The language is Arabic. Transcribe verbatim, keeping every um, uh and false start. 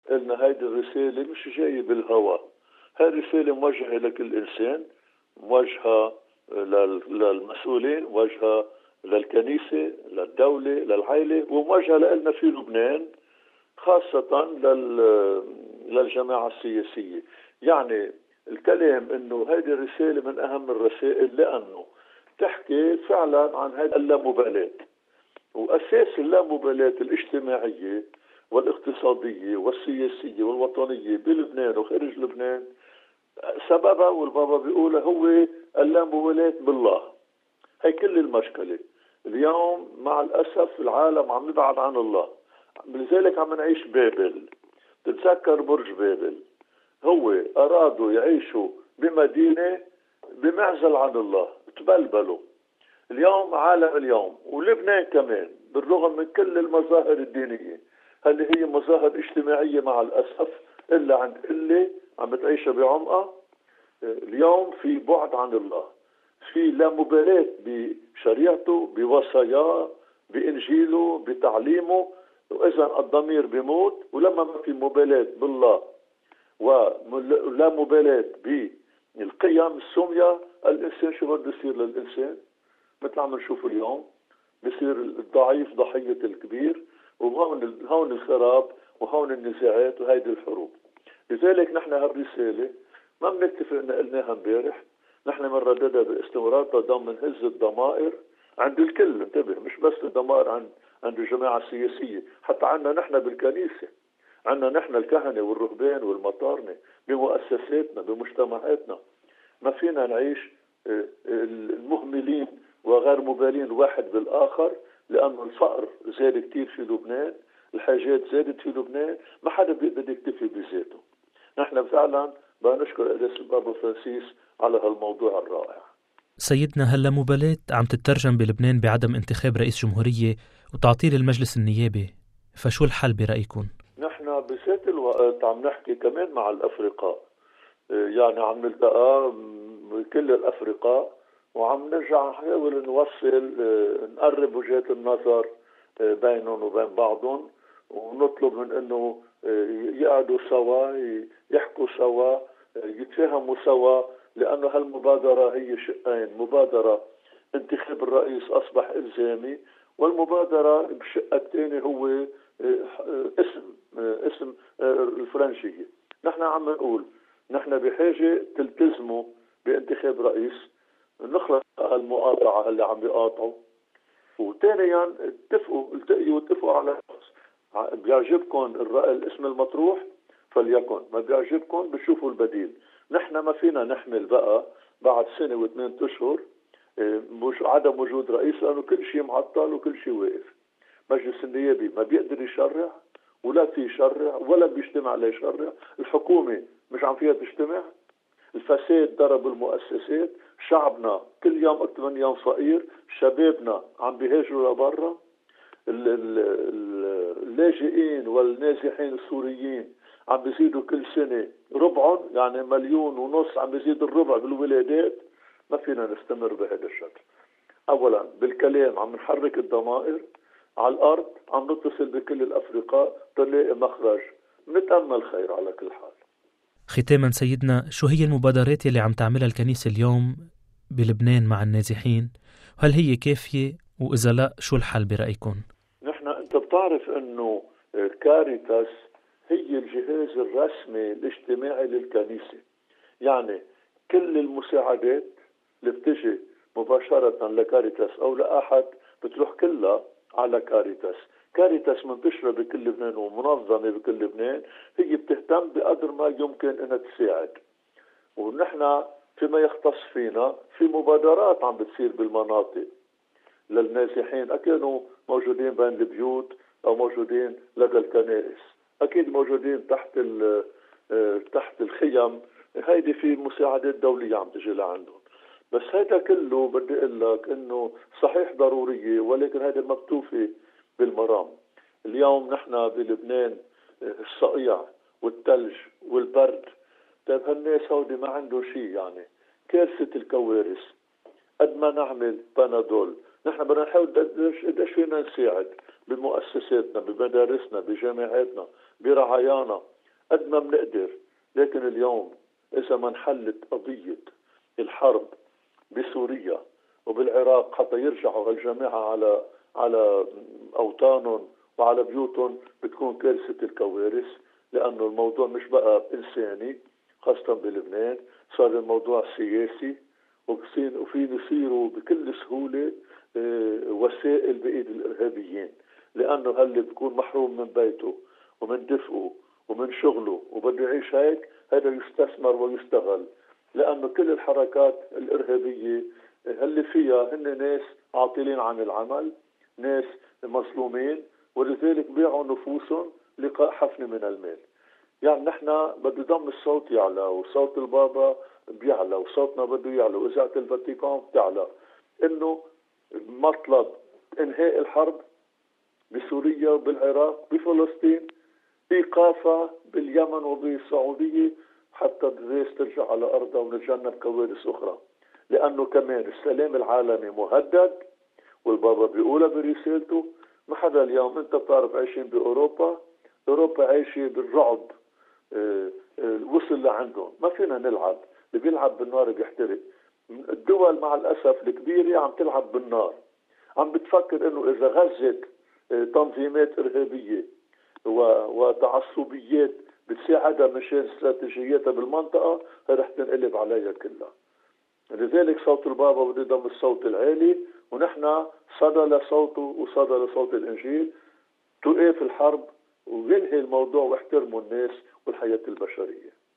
قلنا هيدي الرسالة مش جاية بالهواء، هاي الرسالة موجهة لكل إنسان، موجهة للمسؤولين، موجهة للكنيسة، للدولة، للعائلة، وموجهة لنا في لبنان خاصة للجماعة السياسية. يعني الكلام انه هذه الرسالة من اهم الرسائل لانه تحكي فعلا عن هذه اللامبالاة، واساس اللامبالاة الاجتماعية والاقتصادية والسياسية والوطنية بلبنان وخارج لبنان سببها والبابا بيقولها هو اللامبالاة بالله. هي كل المشكلة اليوم مع الأسف العالم عم يبعد عن الله، لذلك عم نعيش بابل. تتذكر برج بابل، هو أرادوا يعيشوا بمدينة بمعزل عن الله، تبلبلوا. اليوم عالم اليوم ولبنان كمان بالرغم من كل المظاهر الدينية اللي هي مظاهر اجتماعية مع الأسف إلا عند اللي عم بتعيشها بعمقها، اليوم في بعد عن الله، في لا مبالاة بشريعته، بوصاياه، بإنجيله، بتعليمه. وإذا الضمير بيموت، ولما ما في مبالاة بالله ولا مبالاة بالقيم السامية، الإنسان شو بده يصير للإنسان؟ مثل عم نشوف اليوم بصير الضعيف ضحية الكبير، وهون هون الخراب وهون النزاعات وهيدي الحروب. لذلك نحن هالرسالة ما بنتفق قلناها امبارح، نحن بنرددها باستمرار ضمن هز الضمائر عند الكل. انتبه، مش بس الضمائر عند عند الجماعة السياسية، حتى عندنا نحن بالكنيسة، عندنا نحن الكهنة والرهبان والمطارنة بمؤسساتنا بمجتمعاتنا. ما فينا نعيش المهملين وغير مبالين الواحد بالآخر، لأنه الفقر زاد كتير في لبنان، الحاجات زادت في لبنان، ما حدا بيقدر يكتفي بذاته. نحن فعلا بنشكر قداسة البابا فرانسيس على هالموضوع الرائع. سيدنا، هلا مبالاة عم تترجم بلبنان بعدم انتخاب رئيس جمهورية وتعطيل المجلس النيابي، فشو الحل برأيكم؟ نحن بذات الوقت عم نحكي كمان مع الأفرقاء، يعني عم نلتقى كل الأفرقاء وعم نرجع نحاول نوصل نقرب وجهات النظر بينهم وبين بعضهم، ونطلب من انه يقعدوا سوا، يحكوا سوا، يتفاهموا سوا، لانه هالمبادرة هي شقين: مبادرة انتخاب الرئيس اصبح الزامي، والمبادرة بالشق الثاني هو اسم اسم الفرنسية. نحن عم نقول نحن بحاجة تلتزموا بانتخاب رئيس، نخلص المقاطعة اللي عم بيقاطعوا، وثانيا اتفقوا التقيوا واتفقوا على بيعجبكم الاسم المطروح فليكن، ما بيعجبكم بتشوفوا البديل. نحن ما فينا نحمل بقى بعد سنة واثنين اشهر مش عدم وجود رئيس، لانه كل شيء معطل وكل شيء واقف. مجلس النيابي ما بيقدر يشرع ولا في يشرع ولا بيجتمع ليشرع، الحكومة مش عم فيها تجتمع، الفساد ضرب المؤسسات، شعبنا كل يوم اكثر من يوم فقير، شبابنا عم بيهاجروا لبرا، اللاجئين والنازحين السوريين عم بيزيدوا كل سنة ربعهم، يعني مليون ونص عم بيزيد الربع بالولادات. ما فينا نستمر بهذا الشكل. اولا بالكلام عم نحرك الضمائر، على الارض عم نتصل بكل الافرقاء تلاقي مخرج، نتأمل خير على كل حال. ختاما سيدنا، شو هي المبادرات اللي عم تعملها الكنيسة اليوم بلبنان مع النازحين؟ هل هي كافية؟ وإذا لا شو الحل برأيكم؟ نحن انت بتعرف انه كاريتاس هي الجهاز الرسمي الاجتماعي للكنيسة، يعني كل المساعدات اللي بتجي مباشرة لكاريتاس او لأحد بتروح كلها على كاريتاس. كاريتاس منتشرة بكل لبنان ومنظمة بكل لبنان، هي بتهتم بقدر ما يمكن انها تساعد. ونحن فيما يختص فينا في مبادرات عم بتصير بالمناطق للنازحين، أكانوا موجودين بين البيوت أو موجودين لدى الكنائس، أكيد موجودين تحت تحت الخيم، هيدي في مساعدات دولية عم تجي لعندهم. بس هذا كله بدي أقول لك إنه صحيح ضرورية، ولكن هذا مكتوفة بالمرام. اليوم نحن بلبنان الصقيع والثلج والبرد، طيب هالناس هودي ما عنده شيء، يعني كارثة الكوارث. قد ما نعمل بنادول، نحن بدنا نحاول قديش فينا نساعد بمؤسساتنا بمدارسنا بجامعاتنا برعايانا، قد ما بنقدر. لكن اليوم إذا ما انحلت قضية الحرب بسوريا وبالعراق حتى يرجعوا هالجماعة على على أوطانهم وعلى بيوتهم، بتكون كارثة الكوارث، لأنه الموضوع مش بقى إنساني، خاصة بلبنان صار الموضوع سياسي، وفي يصيروا بكل سهولة وسائل بإيد الإرهابيين، لأنه هاللي بيكون محروم من بيته ومن دفئه ومن شغله وبده يعيش هيك، هذا يستثمر ويستغل، لأنه كل الحركات الإرهابية اللي فيها هن ناس عاطلين عن العمل، ناس مظلومين، ولذلك بيعوا نفوسهم لقاء حفنة من المال. يعني نحن بده ضم الصوت يعلى، وصوت البابا بيعلى، وصوتنا بده يعلى، وإذاعة الفاتيكان بتعلى، إنه مطلب إنهاء الحرب بسوريا وبالعراق بفلسطين، إيقافها باليمن وبالسعودية حتى الناس ترجع على أرضها ونتجنب كوارث أخرى. لأنه كمان السلام العالمي مهدد، والبابا بيقولها برسالته. ما حدا اليوم، أنت بتعرف عايشين بأوروبا، أوروبا عايشة بالرعب، اه اه وصل لعندهم، ما فينا نلعب، اللي بيلعب بالنار بيحترق. الدول مع الأسف الكبيرة عم تلعب بالنار، عم بتفكر إنه إذا غزت اه تنظيمات إرهابية وتعصبيات بتساعدها مشان استراتيجياتها بالمنطقة، رح تنقلب عليها كلها. لذلك صوت البابا بده يضم الصوت العالي، ونحن صدى لصوته وصدى لصوت الإنجيل، توقف الحرب وينهي الموضوع واحترموا الناس والحياة البشرية.